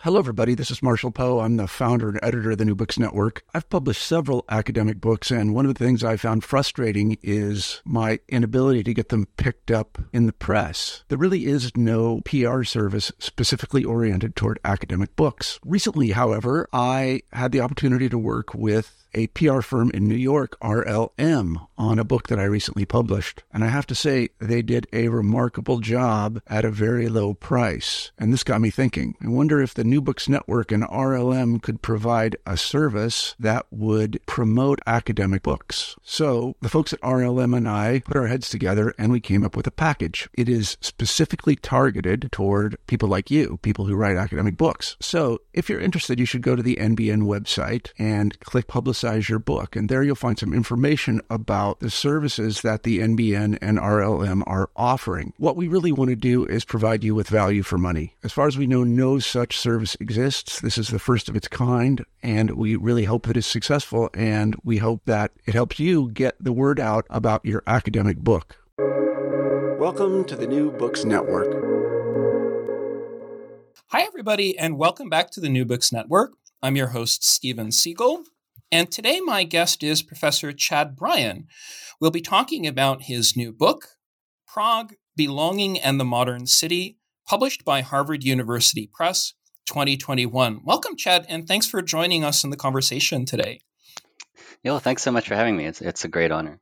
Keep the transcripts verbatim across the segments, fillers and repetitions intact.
Hello, everybody. This is Marshall Poe. I'm the founder and editor of the New Books Network. I've published several academic books, and one of the things I found frustrating is my inability to get them picked up in the press. There really is no P R service specifically oriented toward academic books. Recently, however, I had the opportunity to work with a P R firm in New York, R L M, on a book that I recently published. And I have to say, they did a remarkable job at a very low price. And this got me thinking. I wonder if the New Books Network and R L M could provide a service that would promote academic books. So the folks at R L M and I put our heads together and we came up with a package. It is specifically targeted toward people like you, people who write academic books. So if you're interested, you should go to the N B N website and click Publicize your book. And there you'll find some information about the services that the N B N and R L M are offering. What we really want to do is provide you with value for money. As far as we know, no such service exists. This is the first of its kind, and we really hope that it's successful, and we hope that it helps you get the word out about your academic book. Welcome to the New Books Network. Hi, everybody, and welcome back to the New Books Network. I'm your host, Steven Siegel. And today my guest is Professor Chad Bryan. We'll be talking about his new book, Prague, Belonging and the Modern City, published by Harvard University Press, twenty twenty-one. Welcome, Chad, and thanks for joining us in the conversation today. Yeah, well, thanks so much for having me. It's, it's a great honor.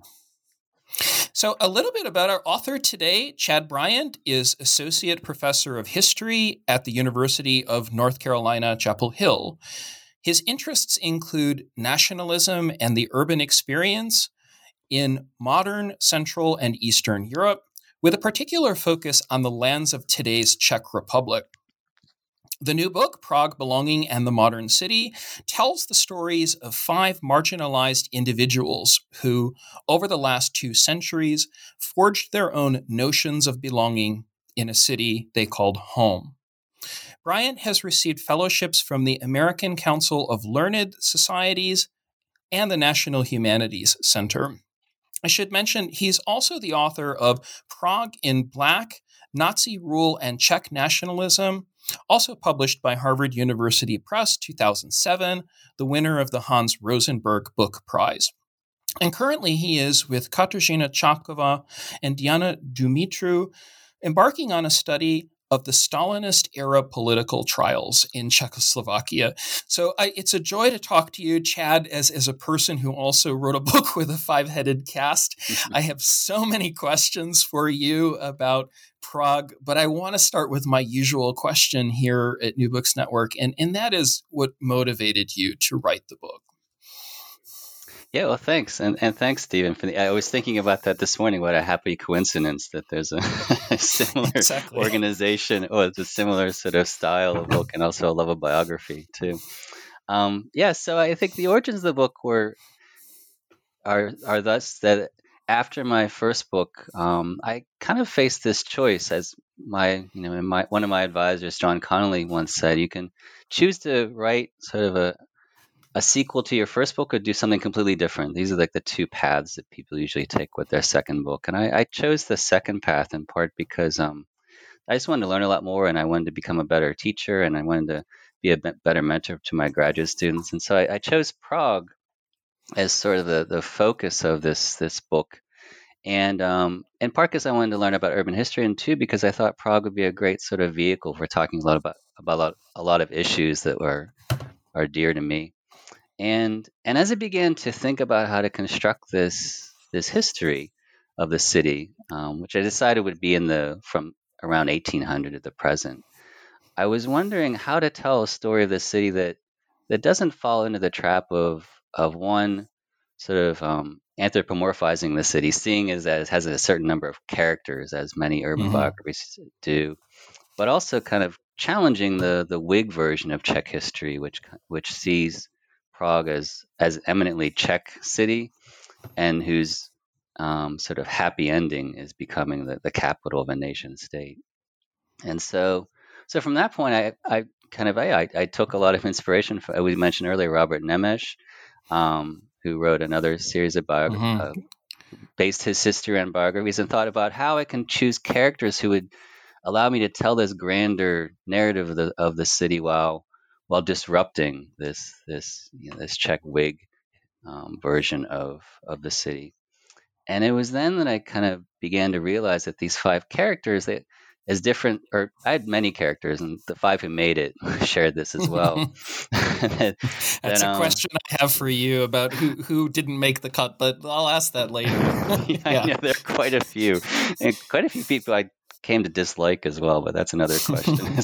So a little bit about our author today. Chad Bryan is Associate Professor of History at the University of North Carolina, Chapel Hill. His interests include nationalism and the urban experience in modern Central and Eastern Europe, with a particular focus on the lands of today's Czech Republic. The new book, Prague, Belonging and the Modern City, tells the stories of five marginalized individuals who, over the last two centuries, forged their own notions of belonging in a city they called home. Bryan has received fellowships from the American Council of Learned Societies and the National Humanities Center. I should mention he's also the author of Prague in Black, Nazi Rule and Czech Nationalism, also published by Harvard University Press, two thousand seven, the winner of the Hans Rosenberg Book Prize. And currently he is with Katarzyna Czapkova and Diana Dumitru, embarking on a study of the Stalinist-era political trials in Czechoslovakia. So I, it's a joy to talk to you, Chad, as, as a person who also wrote a book with a five-headed cast. Mm-hmm. I have so many questions for you about Prague, but I want to start with my usual question here at New Books Network, and, and that is what motivated you to write the book. Yeah, well, thanks. And and thanks, Stephen. For the, I was thinking about that this morning. What a happy coincidence that there's a, a similar exactly. organization, or it's a similar sort of style of book, and also a love of biography, too. Um, yeah, so I think the origins of the book were are are thus that after my first book, um, I kind of faced this choice, as my, you know, my one of my advisors, John Connolly, once said, you can choose to write sort of a a sequel to your first book or do something completely different. These are like the two paths that people usually take with their second book. And I, I chose the second path in part because um, I just wanted to learn a lot more, and I wanted to become a better teacher, and I wanted to be a better mentor to my graduate students. And so I, I chose Prague as sort of the, the focus of this this book. And um, in part because I wanted to learn about urban history, and two, because I thought Prague would be a great sort of vehicle for talking a lot about, about a, lot, a lot of issues that were are dear to me. And and as I began to think about how to construct this this history of the city, um, which I decided would be in the from around eighteen hundred to the present, I was wondering how to tell a story of the city that that doesn't fall into the trap of of one sort of um, anthropomorphizing the city, seeing as that it has a certain number of characters, as many urban mm-hmm. biographies do, but also kind of challenging the the Whig version of Czech history, which which sees Prague as as eminently Czech city, and whose um, sort of happy ending is becoming the, the capital of a nation state. And so, so from that point, I, I kind of I, I took a lot of inspiration from, we mentioned earlier, Robert Nemes, um, who wrote another series of biographies, mm-hmm. uh, based his history on biographies, and thought about how I can choose characters who would allow me to tell this grander narrative of the of the city while while disrupting this this you know, this Czech Whig um, version of of the city. And it was then that I kind of began to realize that these five characters, they, as different, or I had many characters, and the five who made it shared this as well. that, That's that, a um, question I have for you about who, who didn't make the cut, but I'll ask that later. yeah, yeah. I know, there are quite a few, and quite a few people I came to dislike as well, but that's another question.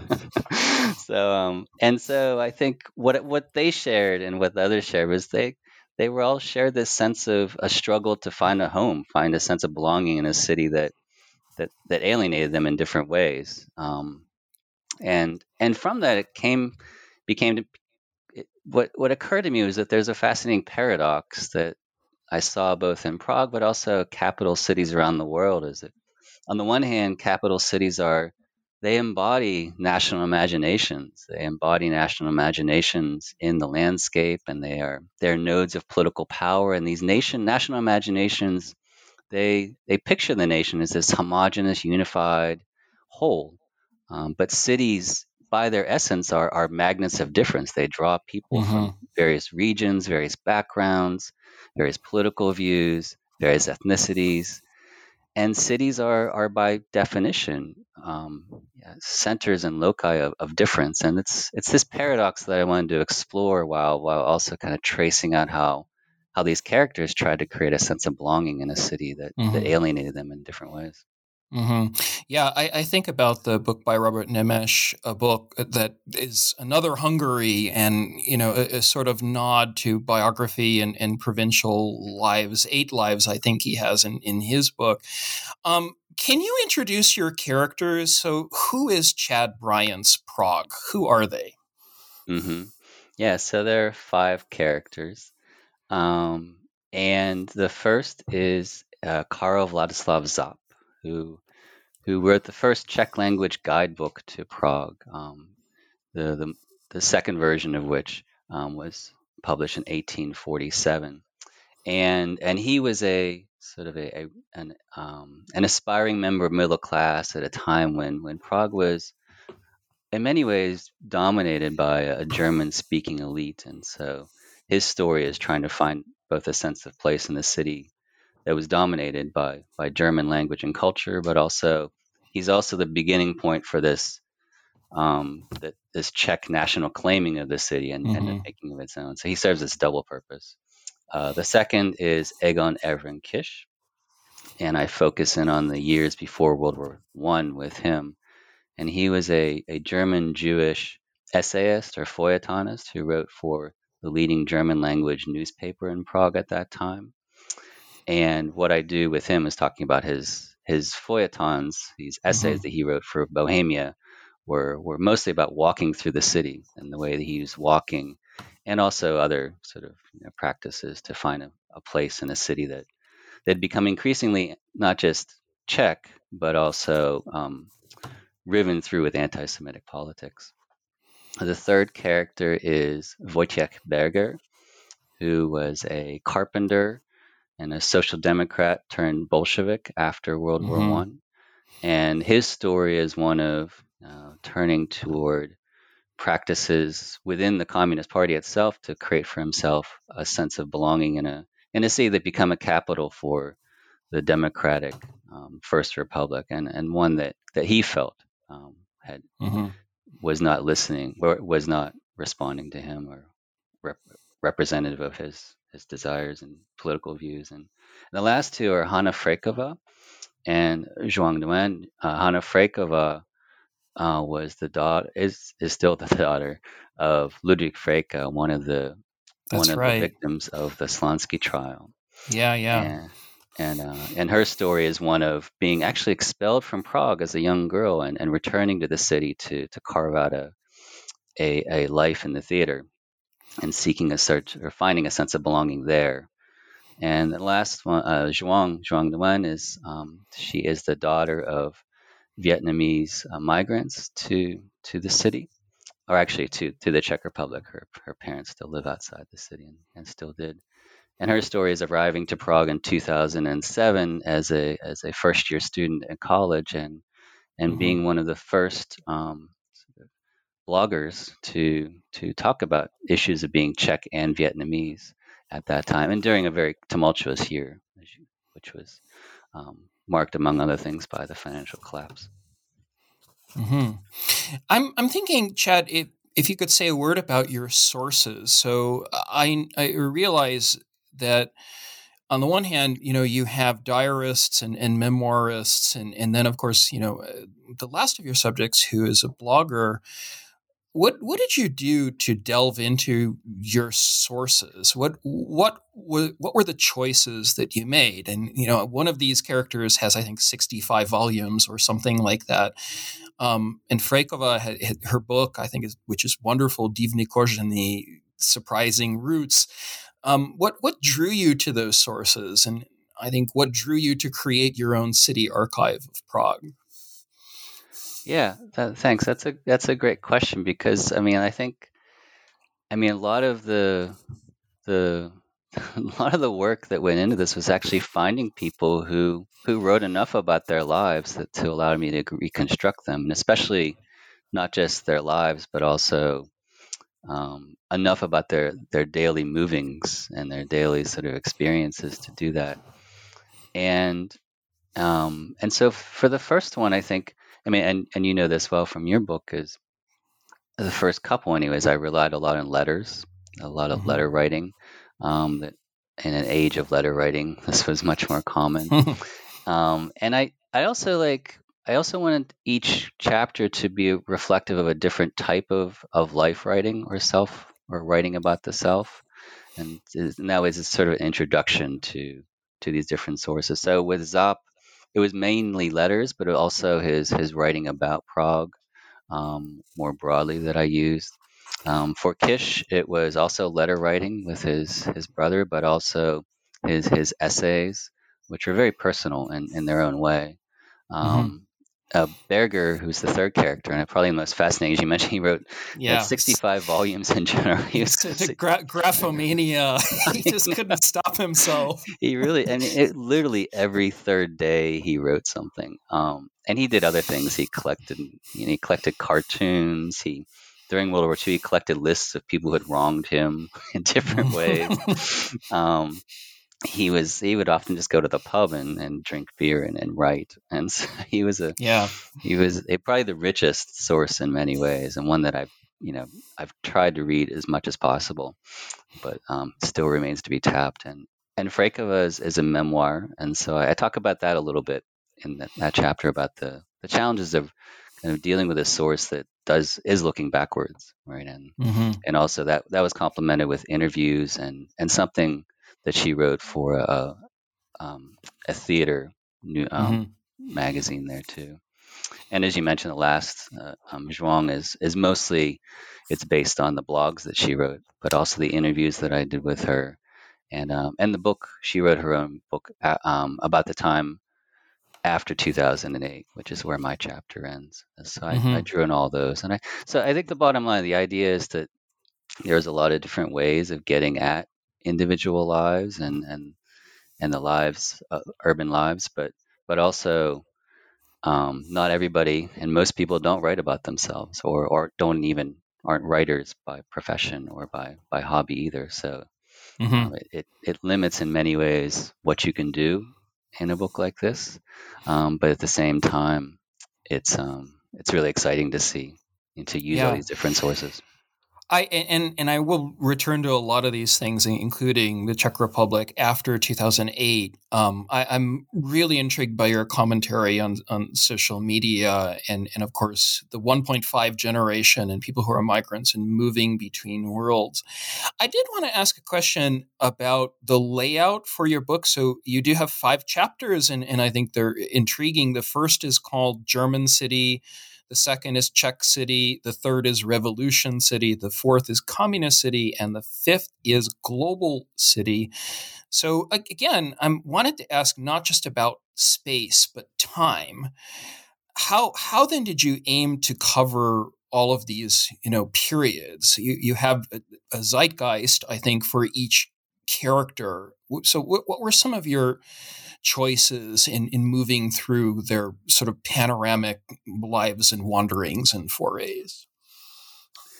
so, um, and so I think what what they shared and what the others shared was they. They were all shared this sense of a struggle to find a home, find a sense of belonging in a city that that that alienated them in different ways. Um, and and from that, it came became to, it, what what occurred to me was that there's a fascinating paradox that I saw both in Prague, but also capital cities around the world. Is that on the one hand, capital cities are they embody national imaginations. They embody national imaginations in the landscape, and they are they're nodes of political power. And these nation national imaginations, they they picture the nation as this homogeneous, unified whole. Um, but cities, by their essence, are are magnets of difference. They draw people mm-hmm. from various regions, various backgrounds, various political views, various ethnicities. And cities are, are by definition, um, yeah, centers and loci of, of difference. And it's it's this paradox that I wanted to explore while while also kind of tracing out how how these characters tried to create a sense of belonging in a city that, mm-hmm. that alienated them in different ways. Mm-hmm. Yeah, I, I think about the book by Robert Nemes, a book that is another Hungary and, you know, a, a sort of nod to biography and, and provincial lives, eight lives I think he has in, in his book. Um, can you introduce your characters? So who is Chad Bryant's Prague? Who are they? Mm-hmm. Yeah, so there are five characters. Um, and the first is uh, Karel Vladislav Zap, who who wrote the first Czech language guidebook to Prague, um, the, the the second version of which um, was published in eighteen forty-seven, and and he was a sort of a, a an um, an aspiring member of middle class at a time when when Prague was in many ways dominated by a German speaking elite, and so his story is trying to find both a sense of place in the city that was dominated by by German language and culture, but also he's also the beginning point for this um, that this Czech national claiming of the city and, mm-hmm. and the making of its own. So he serves this double purpose. Uh, the second is Egon Evren Kish, and I focus in on the years before World War One with him. And he was a, a German Jewish essayist or feuilletonist who wrote for the leading German language newspaper in Prague at that time. And what I do with him is talking about his his feuilletons, these essays mm-hmm. that he wrote for Bohemia, were were mostly about walking through the city and the way that he was walking, and also other sort of you know, practices to find a, a place in a city that that had become increasingly not just Czech, but also um, riven through with anti-Semitic politics. The third character is Wojciech Berger, who was a carpenter and a social democrat turned Bolshevik after World mm-hmm. War One, and his story is one of uh, turning toward practices within the Communist Party itself to create for himself a sense of belonging in a in a city that become a capital for the democratic um, First Republic, and, and one that, that he felt um, had mm-hmm. was not listening or was not responding to him or rep- representative of his his desires and political views. And the last two are Hanna Frekova and Zhuang Nguyen. Uh, Hanna Frekova uh, was the daughter is is still the daughter of Ludwig Freke, one of the That's one of right. the victims of the Slansky trial. Yeah, yeah. And and, uh, and her story is one of being actually expelled from Prague as a young girl and, and returning to the city to to carve out a a, a life in the theater and seeking a search or finding a sense of belonging there. And the last one, uh, Zhuang Zhuang Nguyen, is um, she is the daughter of Vietnamese uh, migrants to to the city, or actually to to the Czech Republic. Her her parents still live outside the city and, and still did. And her story is arriving to Prague in two thousand seven as a as a first year student at college and and mm-hmm. being one of the first um, bloggers to to talk about issues of being Czech and Vietnamese at that time, and during a very tumultuous year, which was um, marked, among other things, by the financial collapse. Mm-hmm. I'm I'm thinking, Chad, if if you could say a word about your sources. So I I realize that on the one hand, you know, you have diarists and, and memoirists, and and then of course, you know, uh, the last of your subjects who is a blogger. What what did you do to delve into your sources? What what were what were the choices that you made? And you know, one of these characters has, I think, sixty-five volumes or something like that. Um, and Frekova, had, had her book, I think, is, which is wonderful, Divní kořeny, Surprising Roots. Um, what what drew you to those sources? And I think what drew you to create your own city archive of Prague? Yeah, that, thanks. That's a that's a great question, because I mean, I think, I mean, a lot of the the a lot of the work that went into this was actually finding people who who wrote enough about their lives that to allow me to reconstruct them, and especially not just their lives, but also um, enough about their their daily movings and their daily sort of experiences to do that. And um, and so for the first one, I think, I mean, and, and you know this well from your book, is the first couple, anyways, I relied a lot on letters, a lot of Mhm. letter writing. Um, that in an age of letter writing, this was much more common. um, and I, I also like, I also wanted each chapter to be reflective of a different type of, of life writing or self, or writing about the self. And in that way, it's sort of an introduction to to these different sources. So with Zap, it was mainly letters, but also his his writing about Prague um, more broadly that I used. Um, for Kish, it was also letter writing with his his brother, but also his his essays, which are very personal in, in their own way. Um, Mhm. uh, Berger, who's the third character, and probably the most fascinating, as you mentioned, he wrote he had Yeah. sixty-five volumes in general. He was It's the gra- graphomania. He just couldn't stop himself. he really, I mean, it literally every third day he wrote something. Um, and he did other things. He collected, you know, he collected cartoons. He during World War Two, he collected lists of people who had wronged him in different ways. Um, he was he would often just go to the pub and, and drink beer and, and write. And so he was a Yeah. he was a, probably the richest source in many ways, and one that I've you know I've tried to read as much as possible, but um, still remains to be tapped. And and Frekova is, is a memoir, and so I, I talk about that a little bit in that, that chapter about the the challenges of kind of dealing with a source that does is looking backwards, right? And Mm-hmm. and also that that was complemented with interviews and and something that she wrote for a um, a theater new um, Mm-hmm. magazine there too. And as you mentioned, the last uh, um, Zhuang is is mostly it's based on the blogs that she wrote, but also the interviews that I did with her, and um, and the book she wrote her own book uh, um, about the time after two thousand eight, which is where my chapter ends. So I, I Mm-hmm. drew in all those, and I so I think the bottom line, the idea is that there's a lot of different ways of getting at individual lives and and and the lives, uh, urban lives, but but also um, not everybody and most people don't write about themselves, or, or don't even aren't writers by profession or by, by hobby either. So Mm-hmm. um, it, it, it limits in many ways what you can do in a book like this. Um, but at the same time, it's um, it's really exciting to see and to use all Yeah. these different sources. I and and I will return to a lot of these things, including the Czech Republic after two thousand eight. Um, I, I'm really intrigued by your commentary on, on social media and and of course the one point five generation and people who are migrants and moving between worlds. I did want to ask a question about the layout for your book. So you do have five chapters, and and I think they're intriguing. The first is called German City. The second is Czech City. The third is Revolution City. The fourth is Communist City. And the fifth is Global City. So again, I wanted to ask not just about space, but time. How how then did you aim to cover all of these, you know, periods? You you have a, a zeitgeist, I think, for each character. So what, what were some of your choices in, in moving through their sort of panoramic lives and wanderings and forays?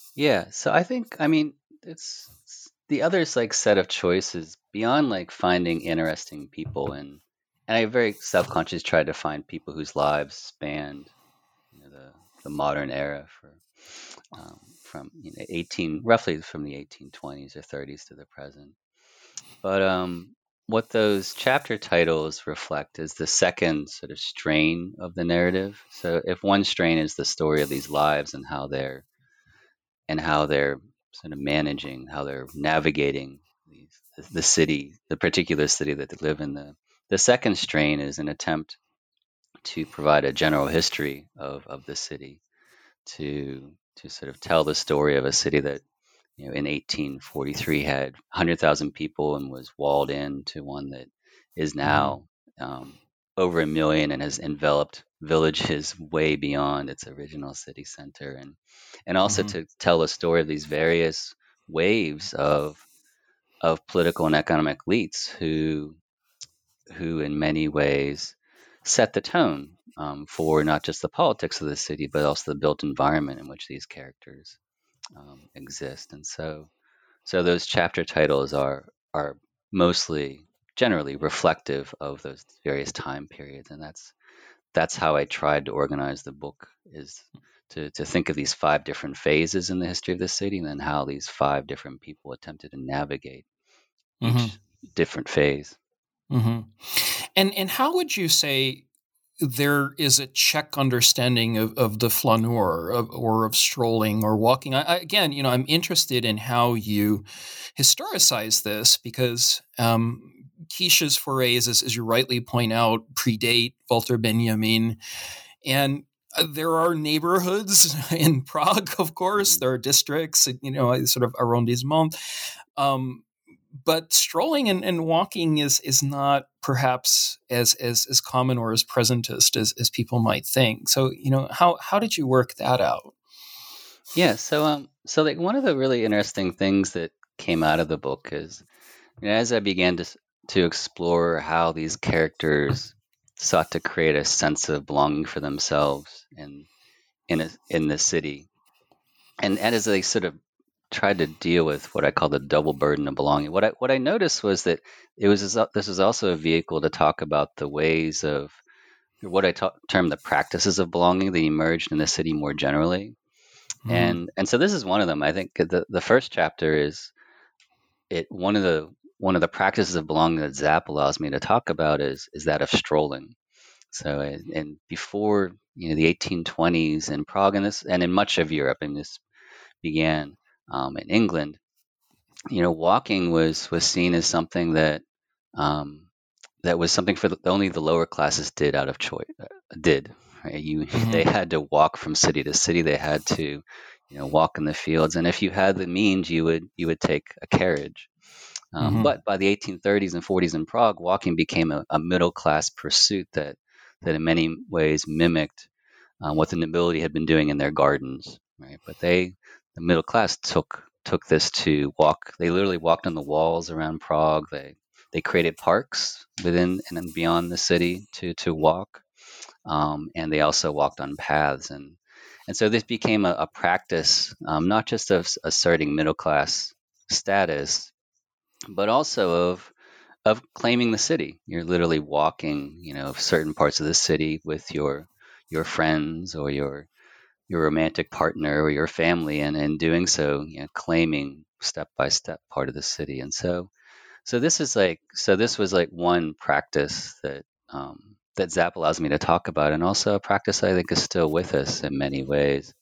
Yeah. So I think, I mean, it's, it's the other's like set of choices beyond like finding interesting people, and and I very self-conscious tried to find people whose lives spanned, you know, the the modern era for um, from you know eighteen roughly from the eighteen twenties or thirties to the present. But um, what those chapter titles reflect is the second sort of strain of the narrative. So if one strain is the story of these lives and how they're and how they're sort of managing, how they're navigating these, the city, the particular city that they live in. The the second strain is an attempt to provide a general history of, of the city, to to sort of tell the story of a city that, you know, in eighteen forty-three had one hundred thousand people and was walled in, to one that is now um, over a million and has enveloped villages way beyond its original city center, and and also Mm-hmm. to tell a story of these various waves of of political and economic elites who who in many ways set the tone um, for not just the politics of the city, but also the built environment in which these characters um, exist. And so, so those chapter titles are are mostly generally reflective of those various time periods, and that's that's how I tried to organize the book, is to, to think of these five different phases in the history of the city, and then how these five different people attempted to navigate Mm-hmm. each different phase. Mm-hmm. And and how would you say there is a Czech understanding of, of the flaneur of, or of strolling or walking? I, I, again, you know, I'm interested in how you historicize this, because um, Kisch's forays, as, as you rightly point out, predate Walter Benjamin. And uh, there are neighborhoods in Prague, of course. Mhm. There are districts, you know, sort of arrondissement. Um, but strolling and, and walking is is not perhaps as as as common or as presentist as, as people might think. So, you know, how how did you work that out? Yeah, so um, so like one of the really interesting things that came out of the book is, you know, as I began to s- to explore how these characters sought to create a sense of belonging for themselves in in a, in the city, and, and as they sort of tried to deal with what I call the double burden of belonging, what I what I noticed was that it was as- this was also a vehicle to talk about the ways of what I ta- term the practices of belonging that emerged in the city more generally. Mm-hmm. And and so this is one of them. I think the the first chapter is it one of the one of the practices of belonging that Zapp allows me to talk about is is that of strolling. So and, and before, you know, the eighteen twenties in Prague and this and in much of Europe, and this began um, in England, you know, walking was was seen as something that um, that was something for the, only the lower classes did out of choice. Uh, did right? You Mm-hmm. they had to walk from city to city. They had to, you know, walk in the fields, and if you had the means, you would you would take a carriage. Um, Mm-hmm. but by the eighteen thirties and forties in Prague, walking became a, a middle class pursuit that that in many ways mimicked um, what the nobility had been doing in their gardens. Right, but they, the middle class, took took this to walk. They literally walked on the walls around Prague. They they created parks within and then beyond the city to to walk, um, and they also walked on paths, and and so this became a, a practice, um, not just of asserting middle class status, but also of of claiming the city. You're literally walking, you know, certain parts of the city with your your friends or your your romantic partner or your family, and in doing so, you know, claiming step by step part of the city. And so, so this is like, so this was like one practice that um, that Zapp allows me to talk about, and also a practice I think is still with us in many ways.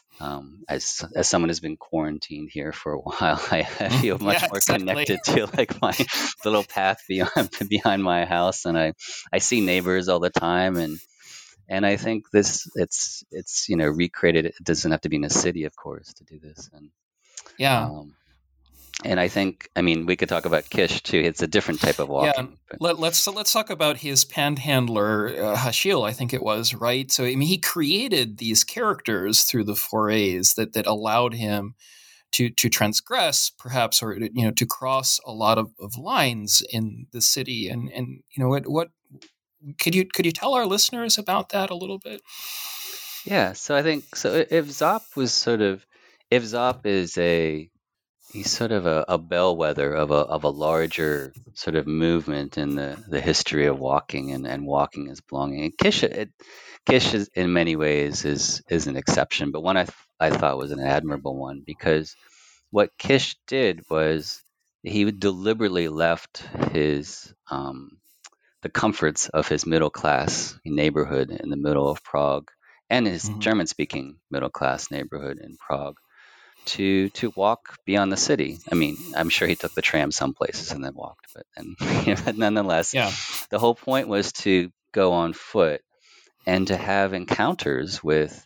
Um, as as someone who's been quarantined here for a while, I, I feel much Yeah, more exactly. connected to like my little path beyond behind my house, and I I see neighbors all the time, and and I think this it's it's you know recreated. It doesn't have to be in a city, of course, to do this, and Yeah. um, and I think, I mean, we could talk about Kish too. It's a different type of Yeah, walking, but let, let's so let's talk about his panhandler, uh, Hashil, I think it was, right? So I mean, he created these characters through the forays that that allowed him to to transgress, perhaps, or you know, to cross a lot of, of lines in the city. And and you know, what what could you could you tell our listeners about that a little bit? yeah. So I think so. If Zop was sort of if Zop is a he's sort of a, a bellwether of a of a larger sort of movement in the, the history of walking and, and walking as belonging. And Kish, it, Kish is, in many ways is is an exception, but one I th- I thought was an admirable one, because what Kish did was he deliberately left his um, the comforts of his middle class neighborhood in the middle of Prague and his mm-hmm. German speaking middle class neighborhood in Prague to to walk beyond the city. I mean, I'm sure he took the tram some places and then walked, but and, you know, nonetheless, yeah. the whole point was to go on foot and to have encounters with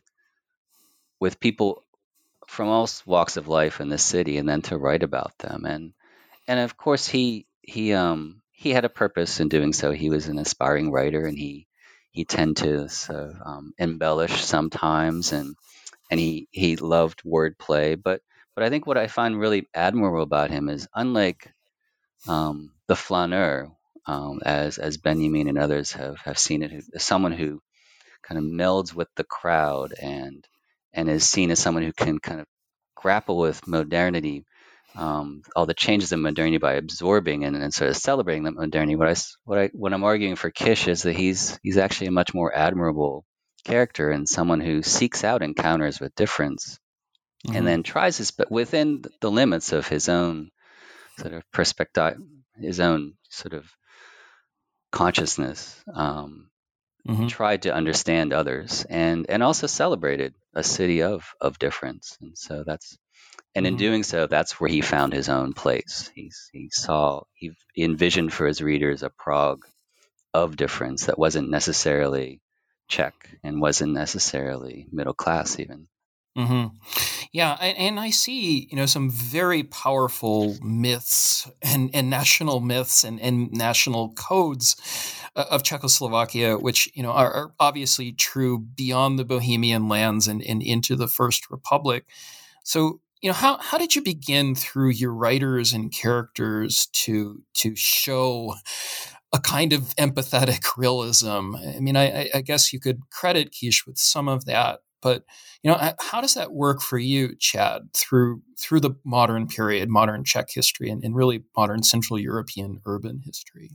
with people from all walks of life in the city, and then to write about them. And and of course, he he um he had a purpose in doing so. He was an aspiring writer, and he he tended to sort of, um, embellish sometimes, and and he he loved wordplay. But but I think what I find really admirable about him is, unlike um, the flaneur, um, as as Benjamin and others have have seen it, who, someone who kind of melds with the crowd and and is seen as someone who can kind of grapple with modernity, um, all the changes in modernity by absorbing and, and sort of celebrating that modernity. What I what I what I'm arguing for Kish is that he's he's actually a much more admirable character, and someone who seeks out encounters with difference, mm-hmm. and then tries his, but within the limits of his own sort of perspective, his own sort of consciousness, um, mm-hmm. tried to understand others, and and also celebrated a city of of difference. And so that's, and mm-hmm. in doing so, that's where he found his own place. He's he saw he envisioned for his readers a Prague of difference that wasn't necessarily Czech and wasn't necessarily middle class even. Mm-hmm. Yeah, and, and I see, you know, some very powerful myths and, and national myths and, and national codes of Czechoslovakia, which, you know, are, are obviously true beyond the Bohemian lands and, and into the First Republic. So, you know, how how did you begin through your writers and characters to to show a kind of empathetic realism? I mean, I, I guess you could credit Kish with some of that, but you know, how does that work for you, Chad, through through the modern period, modern Czech history, and, and really modern Central European urban history?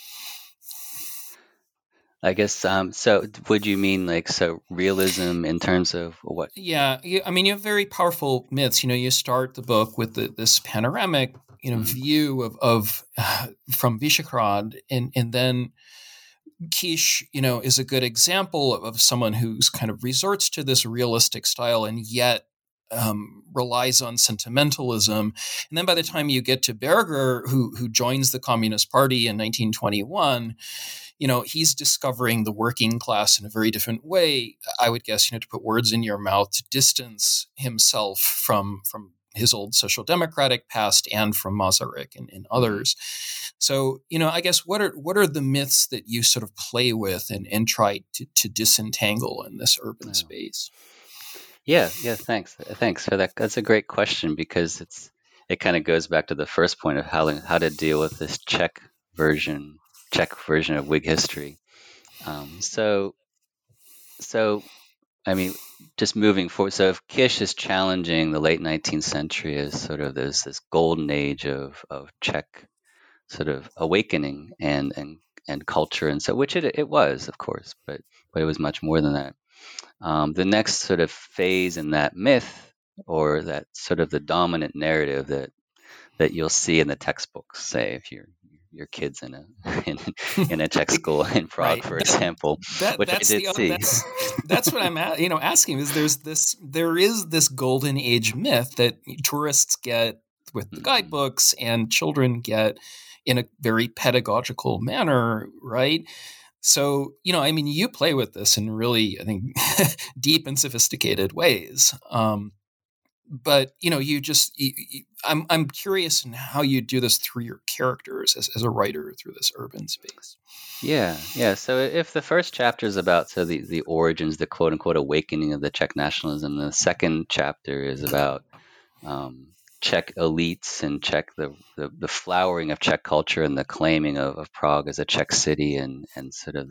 I guess, um, so would you mean like, so realism in terms of what? Yeah, I mean, you have very powerful myths. You know, you start the book with the, this panoramic, you know, mm-hmm. view of, of uh, from Vyšehrad, and, and then Kish, you know, is a good example of, of someone who's kind of resorts to this realistic style and yet um, relies on sentimentalism. And then by the time you get to Berger, who who joins the Communist Party in nineteen twenty-one, you know, he's discovering the working class in a very different way. I would guess, you know, to put words in your mouth, to distance himself from from his old social democratic past and from Masaryk and, and others. So, you know, I guess what are what are the myths that you sort of play with and, and try to, to disentangle in this urban yeah. space? Yeah, yeah, thanks. Thanks for that. That's a great question, because it's it kind of goes back to the first point of how how to deal with this Czech version, Czech version of Whig history. Um, so, so I mean, just moving forward. So, if Kish is challenging the late nineteenth century as sort of this this golden age of of Czech sort of awakening and and and culture, and so which it it was, of course, but but it was much more than that. Um, the next sort of phase in that myth, or that sort of the dominant narrative that that you'll see in the textbooks, say if you're your kids in a in, in a Czech school in Prague, right. for that, example, that, which I did the, see. That's, that's what I'm you know asking is there's this there is this golden age myth that tourists get with the mm-hmm. guidebooks and children get in a very pedagogical manner, right? So, you know, I mean, you play with this in really, I think, deep and sophisticated ways. Um, but, you know, you just, you, you, I'm I'm curious in how you do this through your characters as, as a writer through this urban space. Yeah, yeah. So if the first chapter is about so the, the origins, the quote unquote awakening of the Czech nationalism, the second chapter is about um, Czech elites and Czech the, the the flowering of Czech culture and the claiming of, of Prague as a Czech city, and and sort of this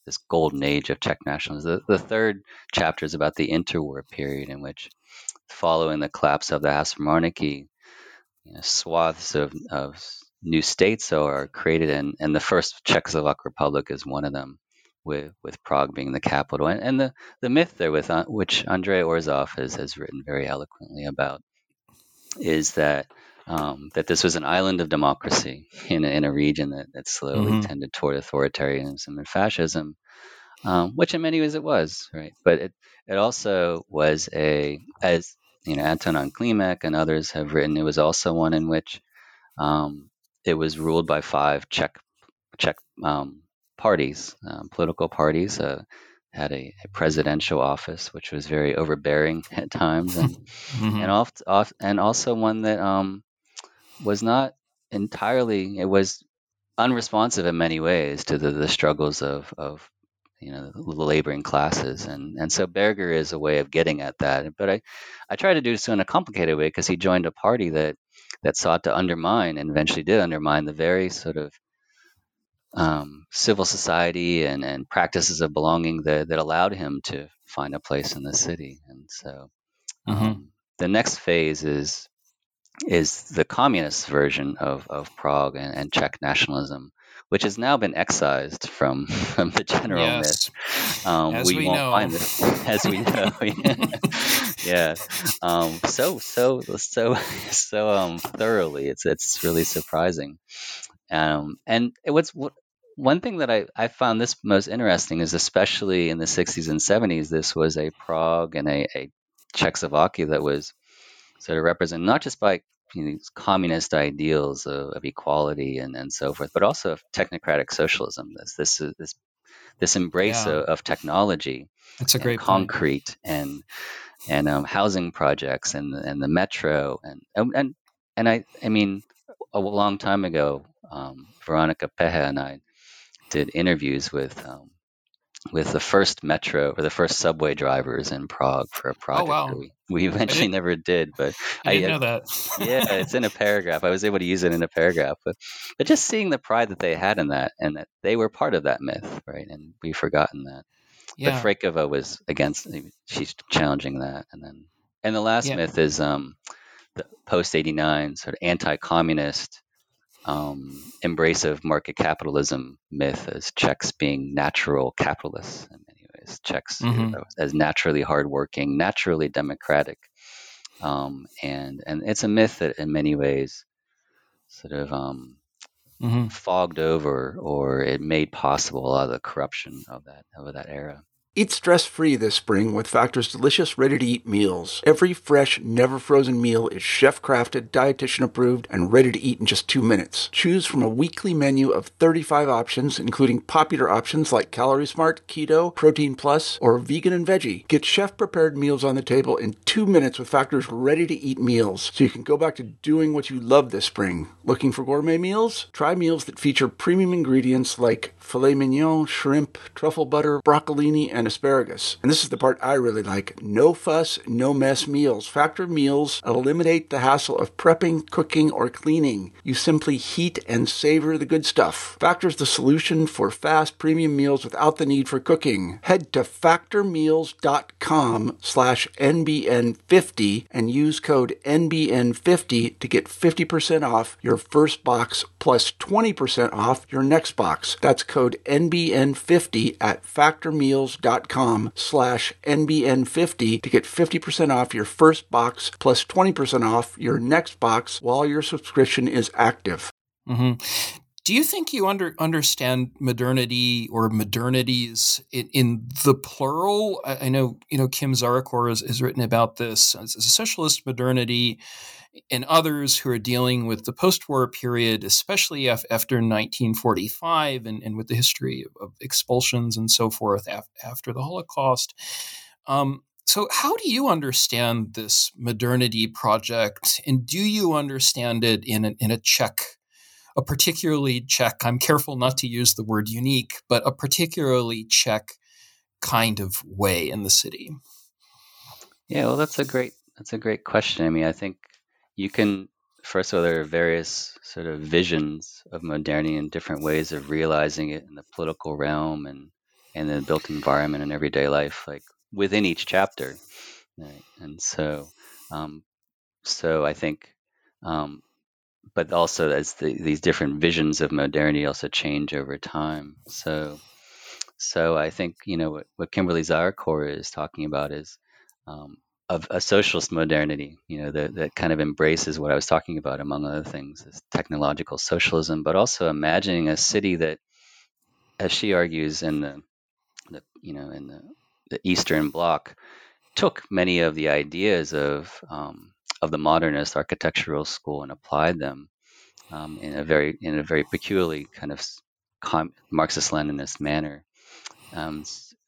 this golden age of Czech nationalism. The, the third chapter is about the interwar period, in which, following the collapse of the Habsburg monarchy, you know, swaths of, of new states are created, and, and the first Czechoslovak Republic is one of them, with, with Prague being the capital. And, and the, the myth there, with uh, which Andrei Orzov has, has written very eloquently about, is that um, that this was an island of democracy in a, in a region that, that slowly mm-hmm. tended toward authoritarianism and fascism, um, which in many ways it was, right? But it, it also was a, as you know, Antonín Klimek and others have written, it was also one in which um, it was ruled by five Czech Czech um, parties, um, political parties. Uh, had a, a presidential office, which was very overbearing at times, and mm-hmm. and oft, oft, and also one that um, was not entirely. It was unresponsive in many ways to the, the struggles of, of you know the laboring classes, and and so Berger is a way of getting at that. But I I try to do so in a complicated way, because he joined a party that that sought to undermine, and eventually did undermine, the very sort of Um, civil society and, and practices of belonging that, that allowed him to find a place in the city. And so um, mm-hmm. the next phase is is the communist version of, of Prague and, and Czech nationalism, which has now been excised from, from the general yes. myth. Um, as we, we won't know. find this, as we know. yeah. Um, so so so so um, thoroughly. It's it's really surprising. Um, and it was what. One thing that I, I found this most interesting is, especially in the sixties and seventies, this was a Prague and a, a Czechoslovakia that was sort of represented not just by you know, these communist ideals of, of equality and, and so forth, but also of technocratic socialism. This this this this embrace yeah. of, of technology, That's a great concrete point. and and um, housing projects and and the metro and and and I I mean a long time ago, um, Veronica Pehe and I did interviews with um, with the first metro or the first subway drivers in Prague for a project oh, wow. that we, we eventually never did. But I didn't I, know that. yeah, it's in a paragraph. I was able to use it in a paragraph. But but just seeing the pride that they had in that, and that they were part of that myth, right? And we've forgotten that. Yeah. But Freikova was against. She's challenging that, and then and the last yeah. myth is um, the post eighty-nine sort of anti-communist. Um, embrace of market capitalism myth, as Czechs being natural capitalists in many ways. Czechs mm-hmm. as naturally hardworking, naturally democratic, um, and and it's a myth that in many ways sort of um, mm-hmm. fogged over, or it made possible a lot of the corruption of that of that era. Eat stress-free this spring with Factor's delicious, ready-to-eat meals. Every fresh, never-frozen meal is chef-crafted, dietitian-approved, and ready to eat in just two minutes. Choose from a weekly menu of thirty-five options, including popular options like Calorie Smart, Keto, Protein Plus, or Vegan and Veggie. Get chef-prepared meals on the table in two minutes with Factor's ready-to-eat meals, so you can go back to doing what you love this spring. Looking for gourmet meals? Try meals that feature premium ingredients like filet mignon, shrimp, truffle butter, broccolini, and asparagus. And this is the part I really like. No fuss, no mess meals. Factor meals eliminate the hassle of prepping, cooking, or cleaning. You simply heat and savor the good stuff. Factor's the solution for fast premium meals without the need for cooking. Head to factormeals.com slash NBN50 and use code N B N fifty to get fifty percent off your first box plus twenty percent off your next box. That's code N B N fifty at factormeals.com slash NBN50 to get fifty percent off your first box plus twenty percent off your next box while your subscription is active. Mm-hmm. Do you think you under, understand modernity or modernities in, in the plural? I, I know, you know, Kim Zarakor has, has written about this as a socialist modernity, and others who are dealing with the post-war period, especially af- after nineteen forty-five and, and with the history of, of expulsions and so forth af- after the Holocaust. Um, so how do you understand this modernity project? And do you understand it in a, in a Czech, a particularly Czech, I'm careful not to use the word unique, but a particularly Czech kind of way in the city? Yeah, well, that's a great, that's a great question. I mean, I think you can, first of all, there are various sort of visions of modernity and different ways of realizing it in the political realm and and the built environment and everyday life, like within each chapter. Right? And so, um, so I think, um, but also as the, these different visions of modernity also change over time. So, so I think, you know, what, what Kimberly Zarecor is talking about is um, of a socialist modernity, you know, that, that kind of embraces what I was talking about, among other things, is technological socialism, but also imagining a city that, as she argues in the, the you know, in the, the Eastern Bloc, took many of the ideas of um, of the modernist architectural school and applied them um, in a very in a very peculiarly kind of com- Marxist-Leninist manner. Um,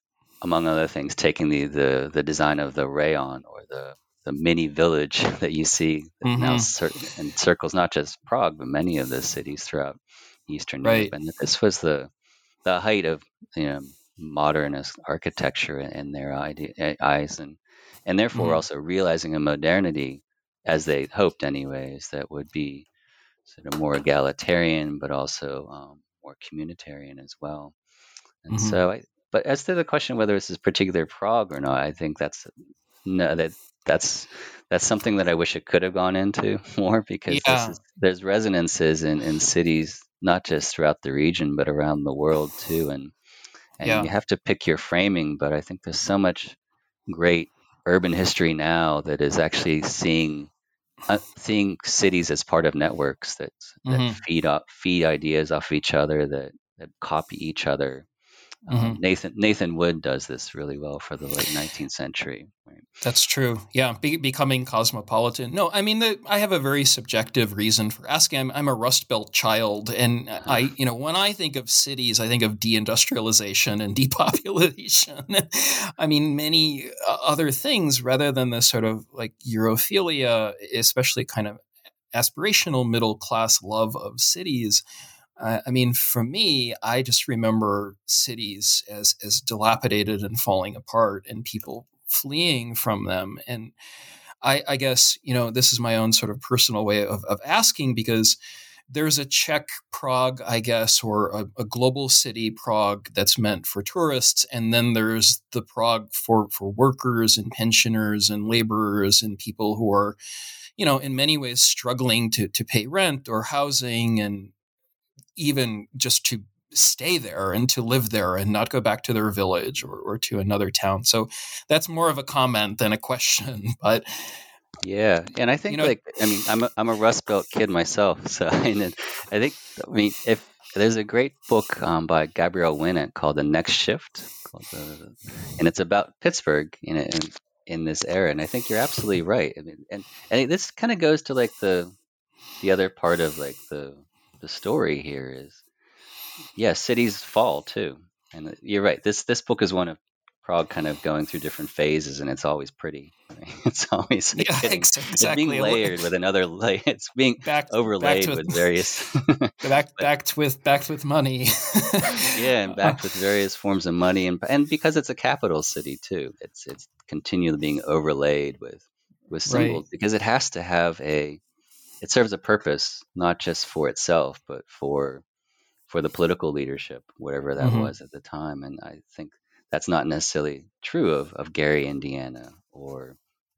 among other things, taking the, the, the design of the rayon or the, the mini village that you see that Mm-hmm. now cir- encircles not just Prague, but many of the cities throughout Eastern Right. Europe. And that this was the, the height of, you know, modernist architecture in their idea, eyes, and, and therefore Mm-hmm. also realizing a modernity, as they hoped anyways, that would be sort of more egalitarian, but also um, more communitarian as well. And Mm-hmm. so I, but as to the question whether this is particular Prague or not, I think that's no that that's that's something that I wish it could have gone into more, because this Yeah. is there's resonances in, in cities not just throughout the region but around the world too, and and Yeah. you have to pick your framing. But I think there's so much great urban history now that is actually seeing uh, seeing cities as part of networks that that Mm-hmm. feed off feed ideas off of each other, that that copy each other. Mm-hmm. Um, Nathan Nathan Wood does this really well for the late nineteenth century. Right? That's true. Yeah, be- becoming cosmopolitan. No, I mean, the, I have a very subjective reason for asking. I'm, I'm a Rust Belt child, and I, you know, when I think of cities, I think of deindustrialization and depopulation. I mean, many other things rather than the sort of like Europhilia, especially kind of aspirational middle class love of cities. Uh, I mean, for me, I just remember cities as as dilapidated and falling apart, and people fleeing from them. And I, I guess, you know, this is my own sort of personal way of, of asking, because there's a Czech Prague, I guess, or a, a global city Prague that's meant for tourists. And then there's the Prague for, for workers and pensioners and laborers and people who are, you know, in many ways struggling to, to pay rent or housing, and even just to stay there and to live there and not go back to their village or, or to another town. So that's more of a comment than a question. But yeah, and I think you know, like I mean I'm a, I'm a Rust Belt kid myself, so I, mean, I think I mean if there's a great book um, by Gabrielle Winant called The Next Shift, called the, and it's about Pittsburgh in, in in this era, and I think you're absolutely right. I mean, and and this kind of goes to like the the other part of like the the story here is, yeah, cities fall too, and you're right. This this book is one of Prague kind of going through different phases, and it's always pretty. Right? It's always like yeah, getting, it's being exactly. layered with another layer. It's being Back, back overlaid to with various, back, but backed with, backed with money. yeah, and uh, backed with various forms of money, and and because it's a capital city too, it's it's continually being overlaid with with right. symbols, because it has to have a, it serves a purpose not just for itself, but for for the political leadership, whatever that Mm-hmm. was at the time. And I think that's not necessarily true of, of Gary, Indiana, or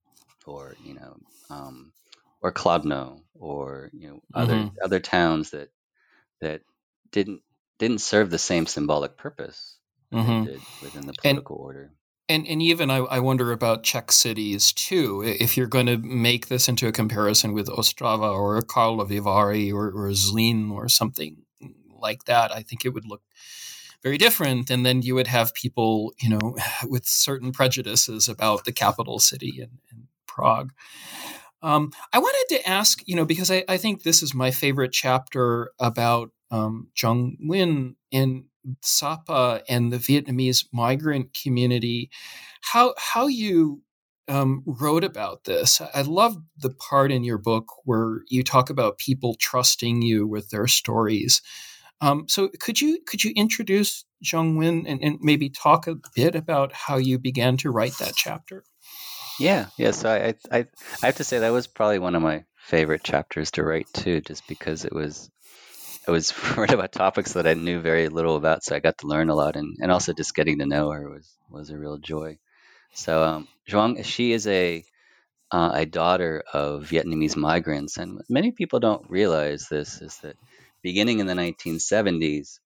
or you know, um, or Kladno, or you know, other Mm-hmm. other towns that that didn't didn't serve the same symbolic purpose that they Mm-hmm. did within the And political order. And and even I, I wonder about Czech cities too. If you're going to make this into a comparison with Ostrava or Karlovy Vary or, or Zlín or something like that, I think it would look very different. And then you would have people, you know, with certain prejudices about the capital city and, and Prague. Um, I wanted to ask, you know, because I, I think this is my favorite chapter about um, Trung Nguyen in Sapa and the Vietnamese migrant community, how how you um, wrote about this. I love the part in your book where you talk about people trusting you with their stories. Um, so could you could you introduce Trung Nguyen and, and maybe talk a bit about how you began to write that chapter? Yeah, yeah. So I, I I have to say that was probably one of my favorite chapters to write too, just because it was I was worried about topics that I knew very little about, so I got to learn a lot, and, and also just getting to know her was was a real joy. So um, Zhuang, she is a uh, a daughter of Vietnamese migrants, and many people don't realize this is that beginning in the nineteen seventies,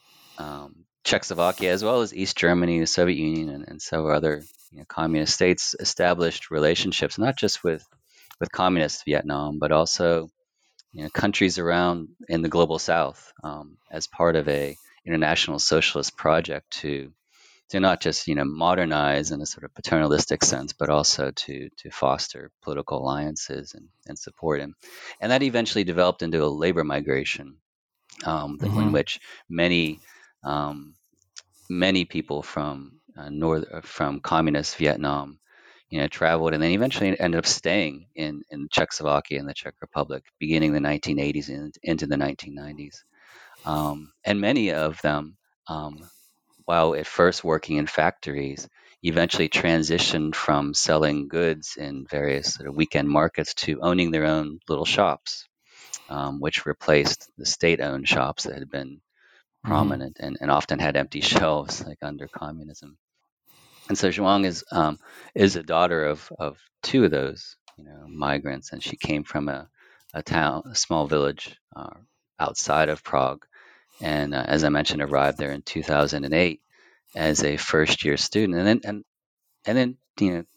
um, Czechoslovakia, as well as East Germany, the Soviet Union, and, and several other you know, communist states established relationships not just with with communist Vietnam, but also you know, countries around in the global South um, as part of a international socialist project to to not just you know modernize in a sort of paternalistic sense, but also to to foster political alliances and, and support him. And that eventually developed into a labor migration, um, mm-hmm. in which many um, many people from uh, north from communist Vietnam, you know, traveled and then eventually ended up staying in in Czechoslovakia and the Czech Republic, beginning the nineteen eighties and into the nineteen nineties. Um, and many of them, um, while at first working in factories, eventually transitioned from selling goods in various sort of weekend markets to owning their own little shops, um, which replaced the state-owned shops that had been prominent mm-hmm. and, and often had empty shelves, like under communism. And so Zhuang is um, is a daughter of of two of those you know migrants, and she came from a a town, a small village uh, outside of Prague, and uh, as I mentioned, arrived there in two thousand eight as a first year student, and then and and then you know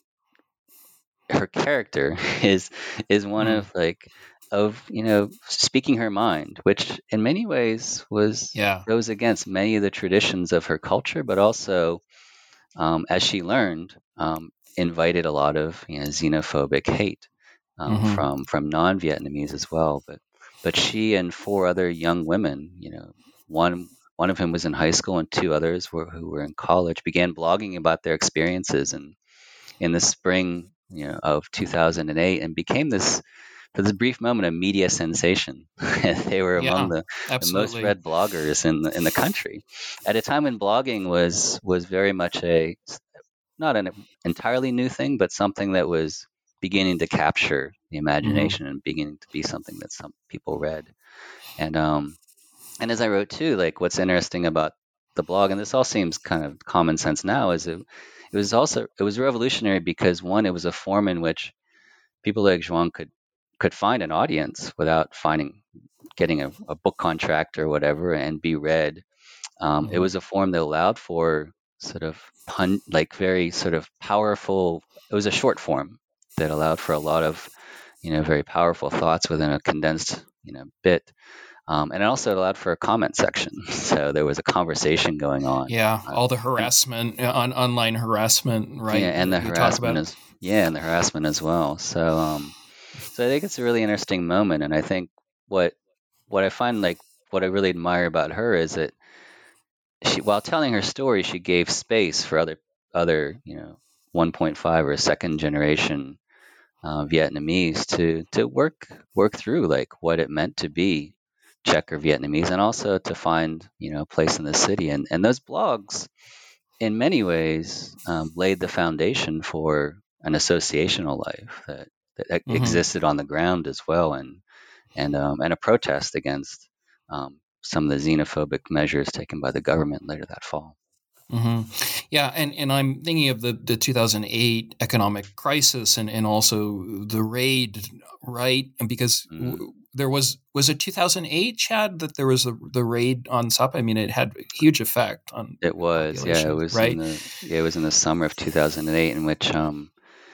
her character is is one mm. of like of you know speaking her mind, which in many ways was yeah. goes against many of the traditions of her culture, but also um, as she learned, um, invited a lot of you know, xenophobic hate um, mm-hmm. from from non-Vietnamese as well. But but she and four other young women, you know, one one of whom was in high school and two others were who were in college, began blogging about their experiences and in the spring, you know, of two thousand eight, and became this for this brief moment a media sensation. They were yeah, among the, the most read bloggers in the in the country at a time when blogging was was very much a not an entirely new thing, but something that was beginning to capture the imagination mm-hmm. and beginning to be something that some people read. And um and as I wrote too, like what's interesting about the blog, and this all seems kind of common sense now, is it it was also it was revolutionary because one, it was a form in which people like Zhuang could could find an audience without finding getting a, a book contract or whatever and be read. Um, mm-hmm. It was a form that allowed for sort of pun like very sort of powerful. It was a short form that allowed for a lot of you know very powerful thoughts within a condensed you know bit. Um, and it also allowed for a comment section, so there was a conversation going on. Yeah, uh, all the harassment, and, on online harassment, right? Yeah, and the harassment is yeah, and the harassment as well. So, um, so I think it's a really interesting moment, and I think what what I find like what I really admire about her is that she, while telling her story, she gave space for other other you know one point five or second generation uh, Vietnamese to to work work through like what it meant to be Czech or Vietnamese, and also to find you know a place in the city. And and those blogs, in many ways, um, laid the foundation for an associational life that, that mm-hmm. existed on the ground as well, and and um, and a protest against um, some of the xenophobic measures taken by the government later that fall. Mm-hmm. Yeah, and, and I'm thinking of the, the two thousand eight economic crisis and, and also the raid, right? And because mm. w- there was was it two thousand eight, Chad, that there was a, the raid on Sapa. I mean, it had a huge effect on. It was, yeah, it was, right? In the, yeah, it was in the summer of two thousand eight, in which, um,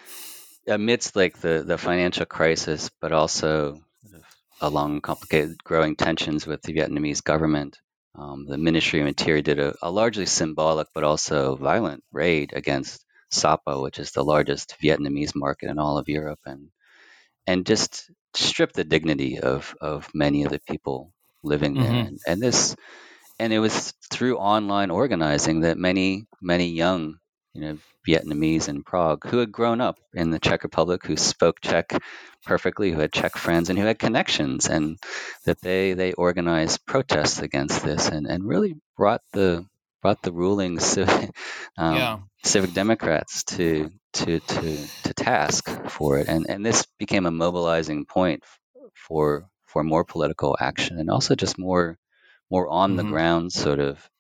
amidst like the the financial crisis, but also along complicated, growing tensions with the Vietnamese government. Um, the Ministry of Interior did a, a largely symbolic but also violent raid against Sapa, which is the largest Vietnamese market in all of Europe, and and just stripped the dignity of, of many of the people living there. Mm-hmm. And, and this, and it was through online organizing that many many young you know Vietnamese in Prague who had grown up in the Czech Republic, who spoke Czech perfectly, who had Czech friends and who had connections, and that they they organized protests against this and, and really brought the brought the ruling civic, um, yeah. civic Democrats to to to to task for it, and and this became a mobilizing point for for more political action, and also just more more on the Mm-hmm. ground sort of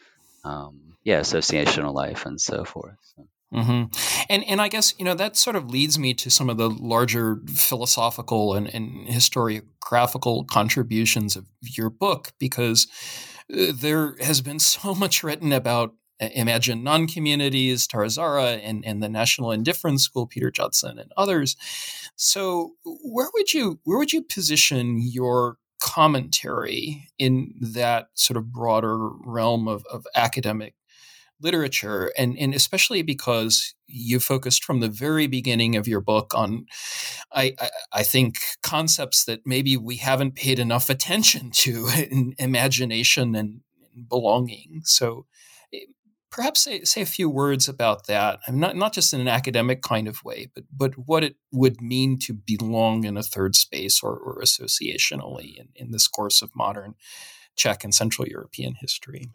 um, yeah associational life and so forth. So. Mm-hmm. And and I guess, you know, that sort of leads me to some of the larger philosophical and, and historiographical contributions of your book, because uh, there has been so much written about uh, imagined non-communities, Tara Zahra, and, and the National Indifference School, Peter Judson, and others. So where would you where would you position your commentary in that sort of broader realm of, of academic literature, and, and especially because you focused from the very beginning of your book on, I, I, I think, concepts that maybe we haven't paid enough attention to in imagination and belonging. So perhaps say, say a few words about that. I mean, not, not just in an academic kind of way, but but what it would mean to belong in a third space or, or associationally in, in this course of modern Czech and Central European history.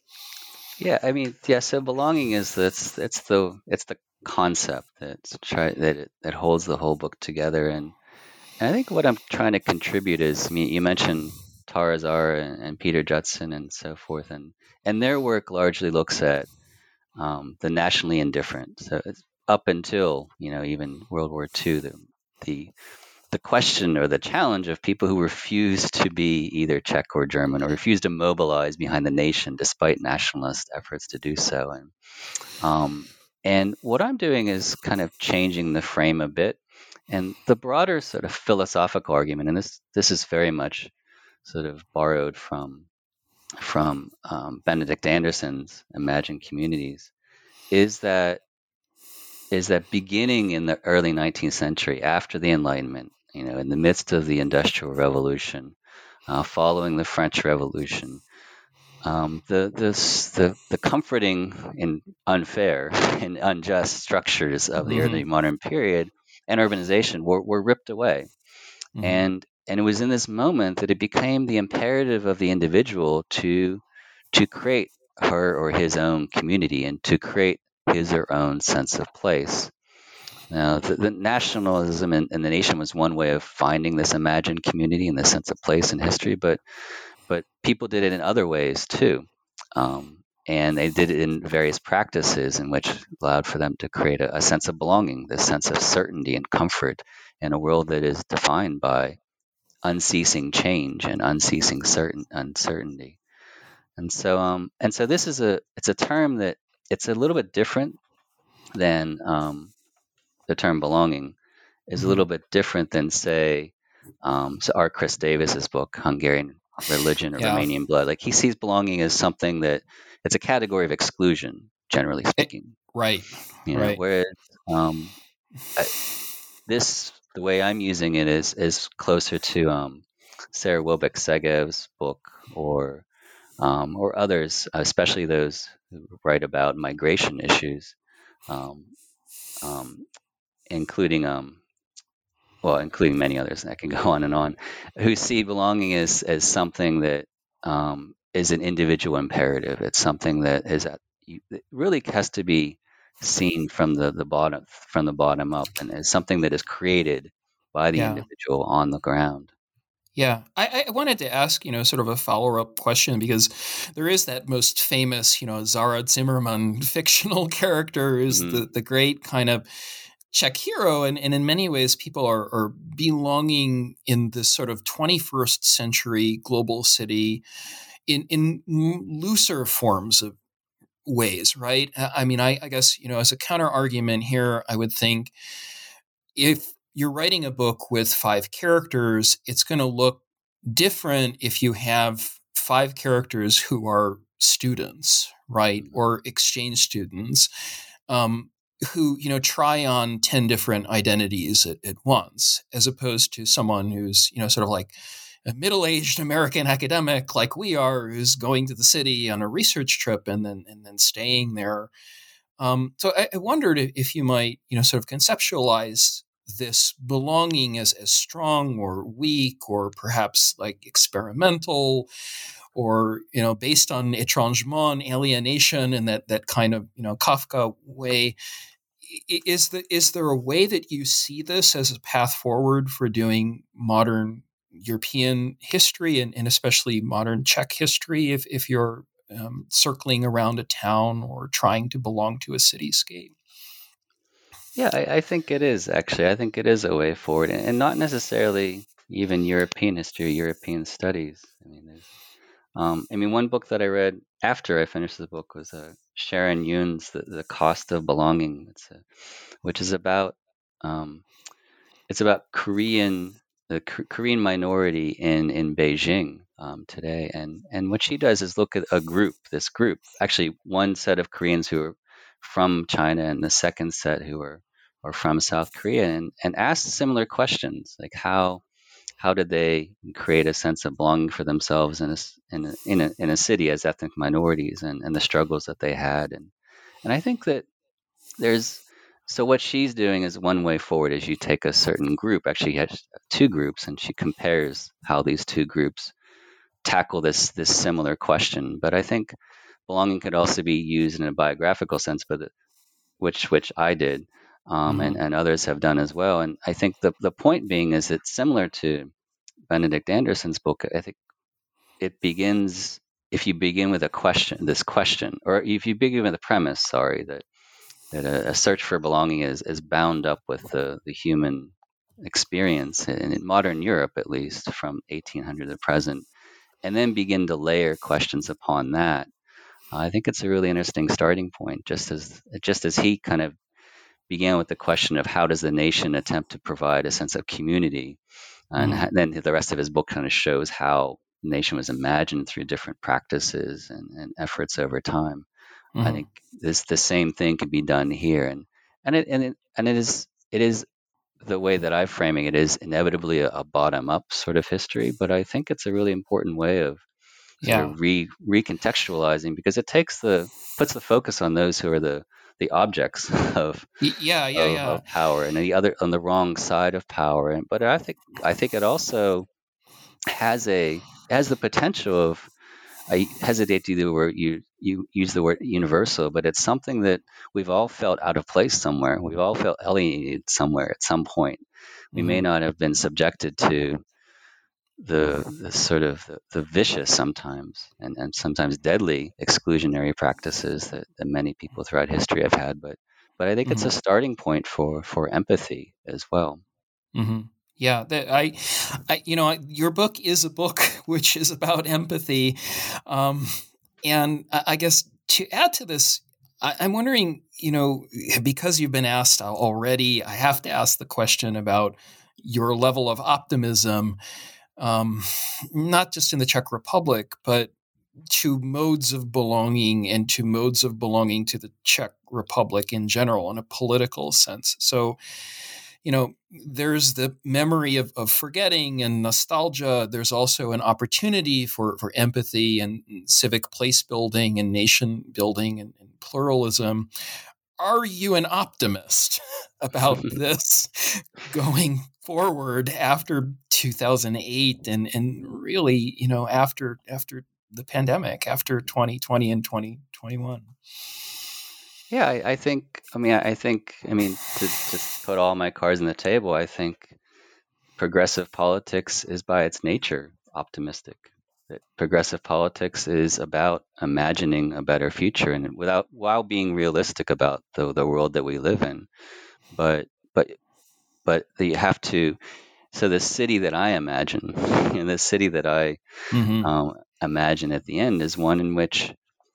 Yeah, I mean, yeah. So belonging is that's it's the it's the concept that's try that it, that holds the whole book together, and, and I think what I'm trying to contribute is, I mean, you mentioned Tara Zahra and, and Peter Judson and so forth, and and their work largely looks at um, the nationally indifferent. So it's up until you know even World War Two, the the the question or the challenge of people who refuse to be either Czech or German, or refuse to mobilize behind the nation despite nationalist efforts to do so. And um, and what I'm doing is kind of changing the frame a bit. And the broader sort of philosophical argument, and this this is very much sort of borrowed from from um, Benedict Anderson's Imagined Communities, is that is that beginning in the early nineteenth century, after the Enlightenment, you know, in the midst of the Industrial Revolution, uh, following the French Revolution, um, the, this, the the comforting and unfair and unjust structures of the Mm-hmm. early modern period and urbanization were, were ripped away, Mm-hmm. and and it was in this moment that it became the imperative of the individual to to create her or his own community and to create his or own sense of place. Now, the, the nationalism in, in the nation was one way of finding this imagined community and this sense of place in history, but but people did it in other ways too, um, and they did it in various practices in which allowed for them to create a, a sense of belonging, this sense of certainty and comfort in a world that is defined by unceasing change and unceasing certain uncertainty. And so, um, and so this is a it's a term that it's a little bit different than um, the term belonging is Mm-hmm. a little bit different than, say, um, so our Chris Davis's book, Hungarian Religion or Yeah. Romanian Blood. Like he sees belonging as something that it's a category of exclusion, generally speaking. It, right. You know, right. whereas um, I, this, the way I'm using it is is closer to um, Sarah Wilbeck Segev's book, or um, or others, especially those who write about migration issues, um, um, including um, well, including many others, and I can go on and on, who see belonging as as something that um, is an individual imperative. It's something that is at, it really has to be seen from the, the bottom from the bottom up, and is something that is created by the Yeah. individual on the ground. Yeah, I, I wanted to ask, you know, sort of a follow-up question, because there is that most famous, you know, Zara Zimmerman fictional character who's Mm-hmm. the, the great kind of Czech hero. And, and in many ways, people are, are belonging in this sort of twenty-first century global city in, in looser forms of ways, right? I mean, I, I guess, you know, as a counter argument here, I would think if you're writing a book with five characters, it's going to look different if you have five characters who are students, right? Or exchange students, um, who, you know, try on ten different identities at, at once, as opposed to someone who's, you know, sort of like a middle-aged American academic like we are, who's going to the city on a research trip and then and then staying there. Um, so I, I wondered if you might, you know, sort of conceptualize this belonging as, as strong or weak, or perhaps like experimental, or, you know, based on étrangement, alienation, and that that kind of, you know, Kafka way. Is the is there a way that you see this as a path forward for doing modern European history and, and especially modern Czech history if, if you're um, circling around a town or trying to belong to a cityscape. Yeah, I, I think it is actually. I think it is a way forward, and, and not necessarily even European history, European studies. I mean, there's, um, I mean, one book that I read after I finished the book was uh, Sharon Yoon's "The, the Cost of Belonging," it's a, which is about um, it's about Korean the K- Korean minority in in Beijing um, today, and and what she does is look at a group, this group, actually one set of Koreans who are from China, and the second set who are are from South Korea, and, and ask similar questions like how how did they create a sense of belonging for themselves in a s- in a, in a, in a city as ethnic minorities, and, and the struggles that they had, and and I think that there's so what she's doing is one way forward is you take a certain group, actually she has two groups, and she compares how these two groups tackle this this similar question. But I think belonging could also be used in a biographical sense, but the, which which I did, um, and Mm-hmm. and others have done as well. And I think the the point being is it's similar to Benedict Anderson's book. I think it begins if you begin with a question, this question, or if you begin with a premise, sorry, that that a, a search for belonging is is bound up with the the human experience in, in modern Europe, at least from eighteen hundred to present, and then begin to layer questions upon that. I think it's a really interesting starting point, just as just as he kind of began with the question of how does the nation attempt to provide a sense of community, and Mm-hmm. ha- then the rest of his book kind of shows how the nation was imagined through different practices and, and efforts over time. I Mm-hmm. think this the same thing could be done here, and and it and it and it is it is the way that I'm framing it is inevitably a, a bottom up sort of history, but I think it's a really important way of sort Yeah. of re recontextualizing, because it takes the puts the focus on those who are the the objects of Y- Yeah. Yeah. of, Yeah. of power, and the other on the wrong side of power. And but I think I think it also has a has the potential of, I hesitate to use the word you you use the word universal, but it's something that we've all felt out of place somewhere. We've all felt alienated somewhere at some point. We may Mm-hmm. not have been subjected to the, the sort of the, the vicious sometimes and, and sometimes deadly exclusionary practices that, that many people throughout history have had, but but I think it's Mm-hmm. a starting point for for empathy as well. Mm-hmm. Yeah, that I, I, you know, your book is a book which is about empathy, um, and I, I guess to add to this, I, I'm wondering, you know, because you've been asked already, I have to ask the question about your level of optimism, um, not just in the Czech Republic, but to modes of belonging and to modes of belonging to the Czech Republic in general in a political sense. So, you know, there's the memory of, of forgetting and nostalgia. There's also an opportunity for, for empathy and civic place building and nation building and, and pluralism. Are you an optimist about this going forward after two thousand eight and, and really, you know, after after the pandemic, after twenty twenty and twenty twenty-one? Yeah, I, I think. I mean, I, I think. I mean, to just put all my cards on the table, I think progressive politics is by its nature optimistic. That progressive politics is about imagining a better future, and without while being realistic about the the world that we live in. But but but you have to. So the city that I imagine, and the city that I Mm-hmm. um, imagine at the end, is one in which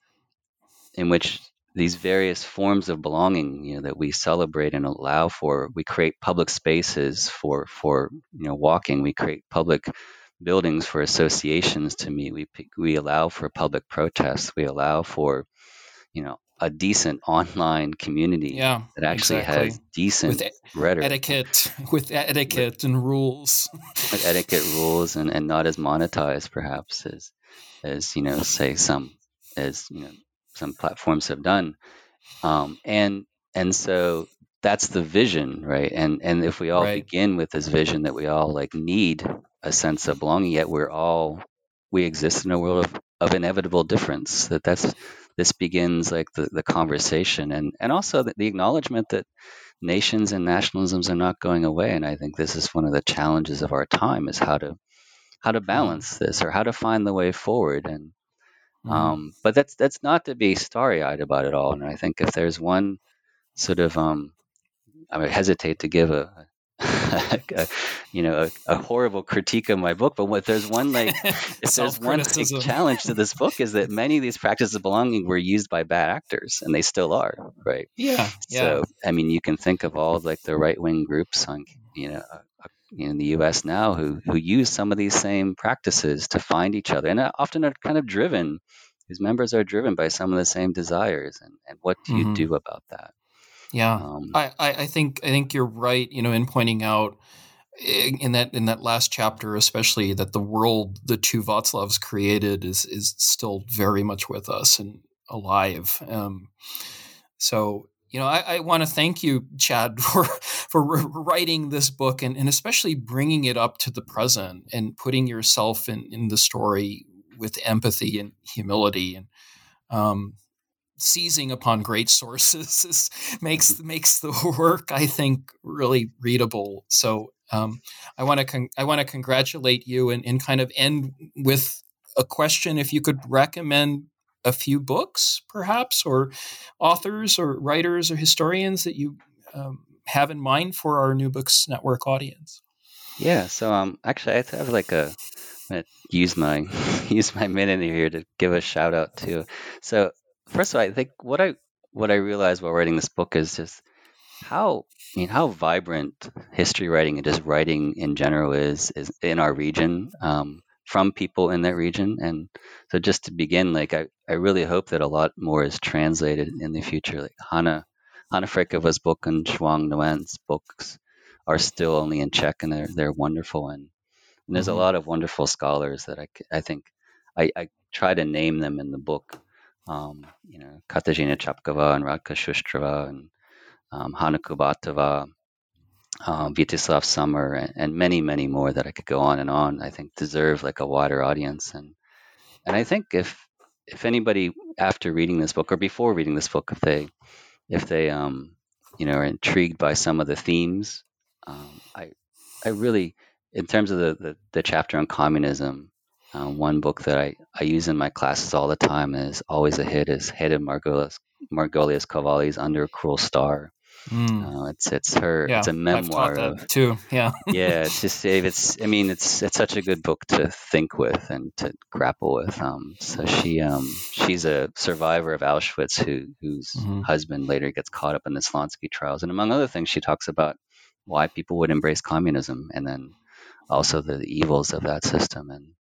in which these various forms of belonging, you know, that we celebrate and allow for. We create public spaces for for you know walking. We create public buildings for associations to meet. We we allow for public protests. We allow for you know a decent online community Yeah, that actually exactly. has With decent e- rhetoric, etiquette, with with, etiquette and rules. with etiquette rules, and, and not as monetized perhaps as as you know say some as you know some platforms have done. Um, and and so that's the vision, right? And and if we all Right. begin with this vision that we all like need a sense of belonging, yet we're all we exist in a world of, of inevitable difference. That that's this begins like the, the conversation, and and also the, the acknowledgement that nations and nationalisms are not going away. And I think this is one of the challenges of our time: is how to how to balance this or how to find the way forward. And Mhm. um, but that's that's not to be starry-eyed about it all. And I think if there's one sort of um, I would hesitate to give a, a you know a, a horrible critique of my book, but what there's one like if there's one like, Self-criticism. challenge to this book is that many of these practices of belonging were used by bad actors, and they still are, right? Yeah, yeah. So I mean, you can think of all like the right-wing groups on you know uh, uh, in the U S now who who use some of these same practices to find each other, and uh, often are kind of driven. Whose members are driven by some of the same desires, and, and what do you Mhm. do about that? Yeah, Um, I, I, I think I think you're right. You know, in pointing out in in that in that last chapter, especially that the world the two Václavs created is is still very much with us and alive. Um, so you know, I, I want to thank you, Chad, for for writing this book and, and especially bringing it up to the present and putting yourself in, in the story with empathy and humility and. Um, seizing upon great sources is, makes makes the work, I think, really readable. So um, I want to con- I want to congratulate you and, and kind of end with a question: if you could recommend a few books, perhaps, or authors, or writers, or historians that you um, have in mind for our New Books Network audience. Yeah, so um, actually, I have like a I'm gonna use my use my minute here to give a shout out to. So first of all, I think what I what I realized while writing this book is just how I mean how vibrant history writing and just writing in general is is in our region um, from people in that region. And so just to begin, like I, I really hope that a lot more is translated in the future. Like Hanna Hanna Frekova's book and Zhuang Nguyen's books are still only in Czech, and they're they're wonderful. And, and there's a Mhm. lot of wonderful scholars that I, c- I think I, I try to name them in the book. Um, you know, Katarzyna Czapkova and Radka Shustrova and um, Hanna Kubatova, um, Vyacheslav Summer, and, and many, many more that I could go on and on. I think deserve like a wider audience, and and I think if if anybody after reading this book or before reading this book, if they if they um you know are intrigued by some of the themes, um, I I really in terms of the the, the chapter on communism. Uh, one book that I, I use in my classes all the time is always a hit is Hedda Margolius Margolius Cavalli's Under a Cruel Star. Mm. Uh, it's it's her it's Yeah, a I've taught memoir of that too. Yeah. yeah it's just it's I mean it's it's such a good book to think with and to grapple with. Um, so she um she's a survivor of Auschwitz who whose Mhm. husband later gets caught up in the Slansky trials, and among other things she talks about why people would embrace communism and then also the evils of that system. And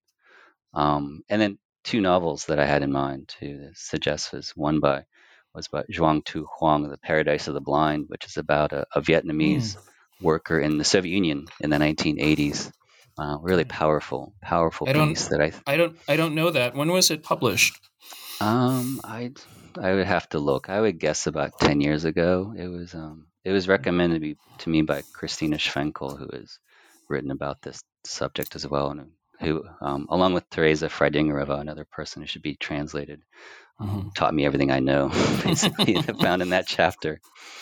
um and then two novels that I had in mind to suggest was one by was by Duong Tu Huang, The Paradise of the Blind, which is about a, a Vietnamese Mm. worker in the Soviet Union in the nineteen eighties. Uh, really powerful, powerful I don't piece that I I don't I don't know that. When was it published? um I I would have to look. I would guess about ten years ago. It was um it was recommended to, be, to me by Christina Schwenkel, who has written about this subject as well, and who, um, along with Teresa Freidingerova, another person who should be translated, um, Mhm. taught me everything I know, basically, found in that chapter.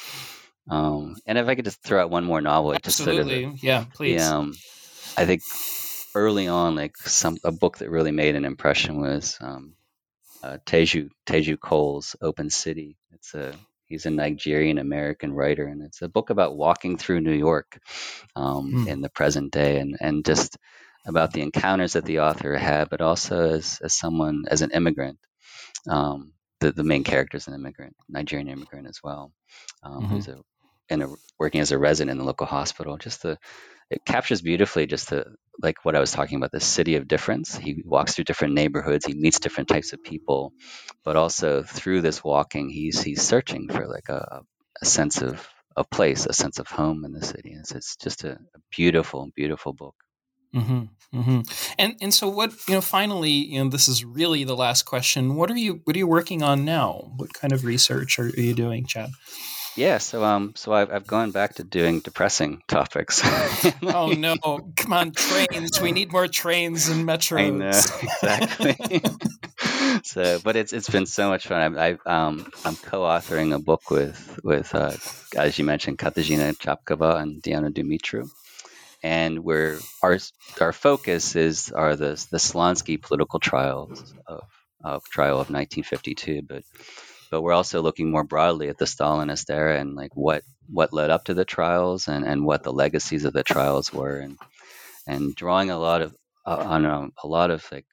Um, and if I could just throw out one more novel, it just sort of, Absolutely. Yeah, please. yeah, um, I think early on, like some a book that really made an impression was um, uh, Teju Teju Cole's Open City. It's a he's a Nigerian American writer, and it's a book about walking through New York um, Mm. in the present day, and and just about the encounters that the author had, but also as as someone as an immigrant. Um, the the main character is an immigrant, Nigerian immigrant as well, um, Mhm. who's a and a, working as a resident in the local hospital. Just the it captures beautifully just the like what I was talking about, the city of difference. He walks through different neighborhoods, he meets different types of people, but also through this walking, he's he's searching for like a, a sense of a place, a sense of home in the city. It's, it's just a, a beautiful, beautiful book. Mm-hmm. Mm-hmm. And and so what you know finally you know this is really the last question. What are you what are you working on now? What kind of research are, are you doing, Chad? Yeah, so um, so I've I've gone back to doing depressing topics. Oh no! Come on, trains. We need more trains and I know metros. exactly. So, but it's it's been so much fun. I, I um I'm co-authoring a book with with uh, as you mentioned, Katarzyna Czapkova and Diana Dumitru, and we're our our focus is are the the Slansky political trials of, of trial of nineteen fifty-two, but but we're also looking more broadly at the Stalinist era and like what what led up to the trials and, and what the legacies of the trials were, and and drawing a lot of uh, on a, a lot of like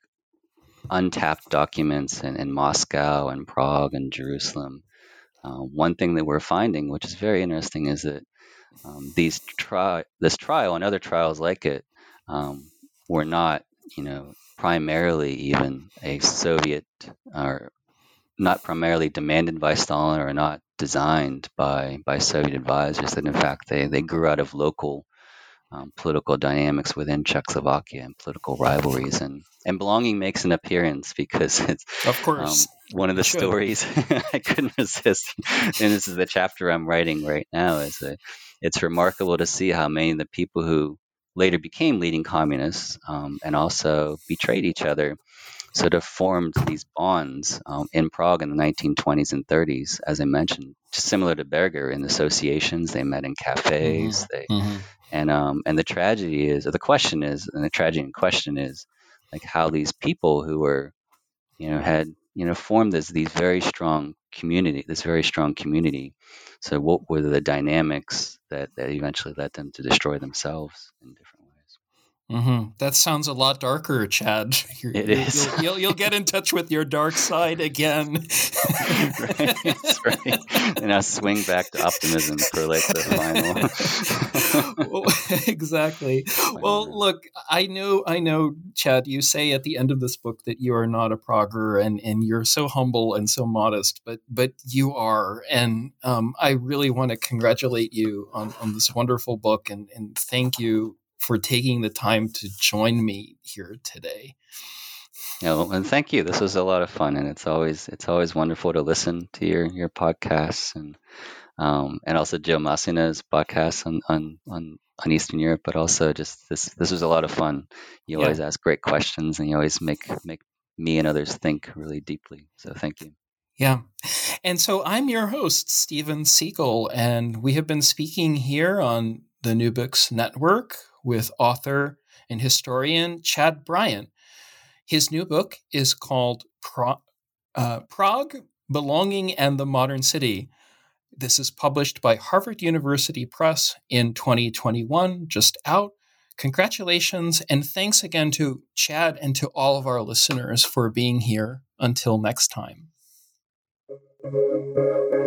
untapped documents in, in Moscow and Prague and Jerusalem. Uh, one thing that we're finding, which is very interesting, is that um, these tri- this trial and other trials like it um, were not, you know, primarily even a Soviet or not primarily demanded by Stalin or not designed by by Soviet advisors. That in fact they they grew out of local um, political dynamics within Czechoslovakia and political rivalries, and and belonging makes an appearance because it's of course um, one of the stories I couldn't resist, and this is the chapter I'm writing right now. Is that it's remarkable to see how many of the people who later became leading communists um, and also betrayed each other sort of formed these bonds um, in Prague in the nineteen twenties and thirties, as I mentioned, just similar to Berger in associations. They met in cafes. Mm-hmm. They mm-hmm. and um and the tragedy is, or the question is, and the tragedy in question is, like how these people who were, you know, had you know formed this these very strong community, this very strong community. So what were the dynamics that that eventually led them to destroy themselves in different ways? Mm-hmm. That sounds a lot darker, Chad. You're, it you're, is. You'll, you'll, you'll get in touch with your dark side again. Right, that's right. And I'll swing back to optimism for like the final. Well, exactly. Final well, round. Look, I know, I know, Chad. You say at the end of this book that you are not a progger, and and you're so humble and so modest, but but you are, and um, I really want to congratulate you on on this wonderful book, and and thank you for taking the time to join me here today. Yeah, well, and thank you. This was a lot of fun, and it's always it's always wonderful to listen to your your podcasts, and um, and also Joe Massina's podcast on, on on on Eastern Europe. But also, just this this was a lot of fun. You yeah. always ask great questions, and you always make make me and others think really deeply. So thank you. Yeah. And so I'm your host, Stephen Siegel, and we have been speaking here on the New Books Network with author and historian Chad Bryant. His new book is called Pro- uh, Prague, Belonging and the Modern City. This is published by Harvard University Press in twenty twenty-one, just out. Congratulations, and thanks again to Chad and to all of our listeners for being here. Until next time.